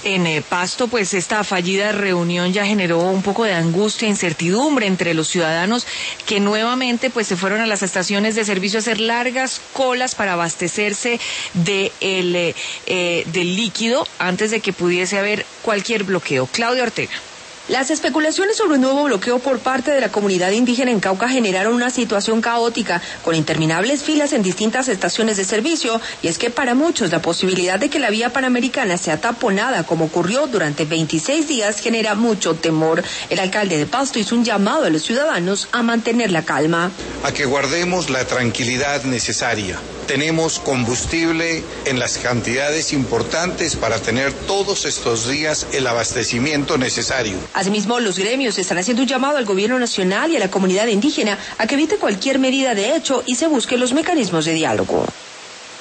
En Pasto, pues esta fallida reunión ya generó un poco de angustia e incertidumbre entre los ciudadanos que nuevamente pues se fueron a las estaciones de servicio a hacer largas colas para abastecerse del líquido antes de que pudiese haber cualquier bloqueo. Claudia Ortega. Las especulaciones sobre un nuevo bloqueo por parte de la comunidad indígena en Cauca generaron una situación caótica, con interminables filas en distintas estaciones de servicio, y es que para muchos la posibilidad de que la vía panamericana sea taponada, como ocurrió durante 26 días, genera mucho temor. El alcalde de Pasto hizo un llamado a los ciudadanos a mantener la calma. A que guardemos la tranquilidad necesaria. Tenemos combustible en las cantidades importantes para tener todos estos días el abastecimiento necesario. Asimismo, los gremios están haciendo un llamado al gobierno nacional y a la comunidad indígena a que evite cualquier medida de hecho y se busquen los mecanismos de diálogo.